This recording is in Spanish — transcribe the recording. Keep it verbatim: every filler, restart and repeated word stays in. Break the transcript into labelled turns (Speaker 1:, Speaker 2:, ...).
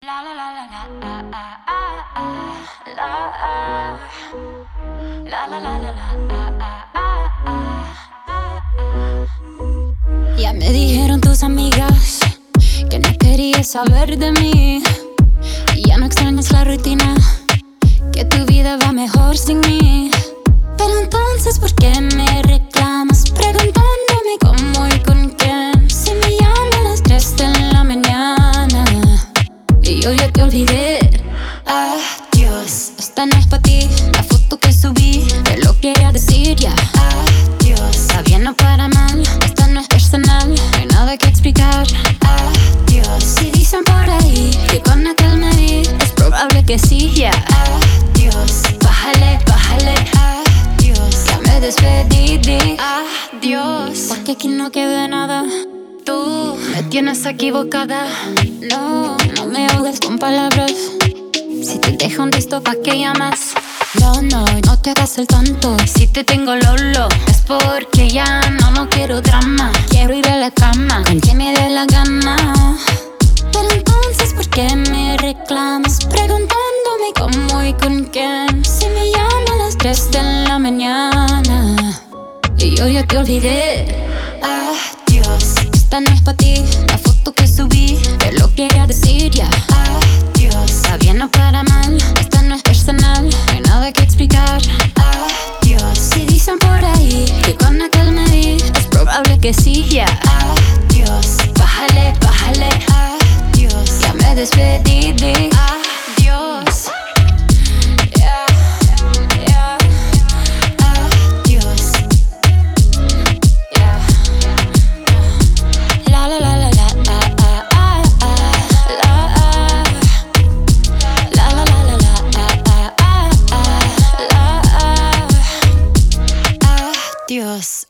Speaker 1: La la la la la ah, ah, ah, ah, la la la la la ah, ah, ah, ah. Ya me dijeron tus amigas que no querías saber de mí y ya no extrañas la rutina, que tu vida va mejor sin mí. Pero entonces, ¿por qué me reclamas preguntándome cómo y con quién? Si me llaman a las tres de la mañana y yo ya te olvidé. Adiós, esta no es pa' ti. La foto que subí te lo quería decir ya. Adiós, está bien o para mal, esta no es personal, no hay nada que explicar. Adiós, si dicen por ahí que con aquel me vi, es probable que sí ya. Adiós, bájale, bájale. Adiós, ya me despedí de adiós, porque aquí no queda nada. Tú me tienes equivocada. No, no me ahogues con palabras. Si te dejo un texto, ¿pa' qué llamas? No, no, no te hagas el tonto. Si te tengo lolo, es porque ya no, no quiero drama. Quiero ir a la cama con quien me dé la gana. Pero entonces, ¿por qué me reclamas preguntándome cómo y con quién? Si me llaman a las tres de la mañana y yo ya te olvidé. Adiós, esta no es pa' ti. La foto que subí te lo quería decir ya. Adiós, está bien o para mal, esta no es personal, no hay nada que explicar. Adiós, si dicen por ahí que con aquel me vi, es probable que sí ya. Adiós, bájale, bájale. Adiós, ya me despedí de adiós. Yeah, yeah. Adiós. Yeah. La la la la la ah, ah, ah, ah, la, ah. La la la la la ah, ah, ah, ah, la, ah. Adiós.